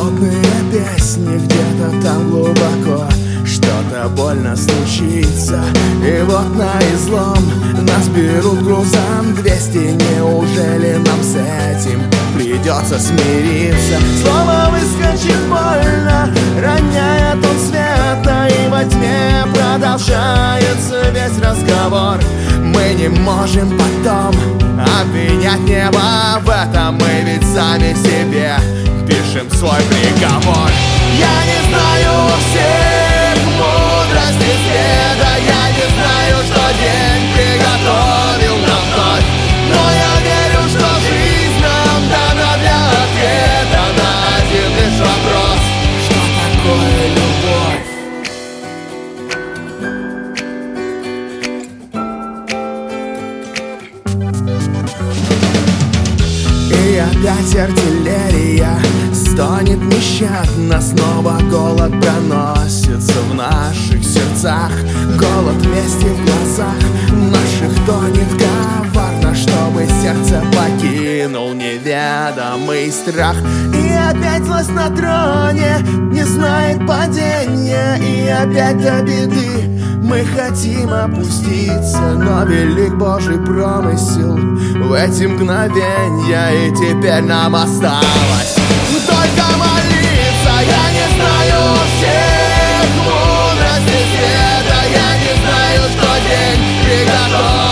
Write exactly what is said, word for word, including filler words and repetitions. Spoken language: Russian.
Холодные песни где-то там глубоко, что-то больно случится, и вот на излом нас берут грузом двести. Неужели нам с этим придется смириться? Слово выскочит больно, роняет он света, и во тьме продолжается весь разговор. Мы не можем потом обвинять небо в этом, мы ведь сами себе пишем свой приговор. Я не знаю всех мудростей света, я не знаю, что день приготовил нам вновь, но я верю, что жизнь нам дана для ответа на один лишь вопрос: что такое любовь? И опять артиллерия стонет нещадно, снова голод проносится в наших сердцах. Голод мести в глазах наших тонет коварно, чтобы сердце покинул неведомый страх. И опять злость на троне не знает падения, и опять до беды мы хотим опуститься, но велик Божий промысел в эти мгновенья, и теперь нам осталось только молиться. Я не знаю всех мудростей света, я не знаю, что день приготовил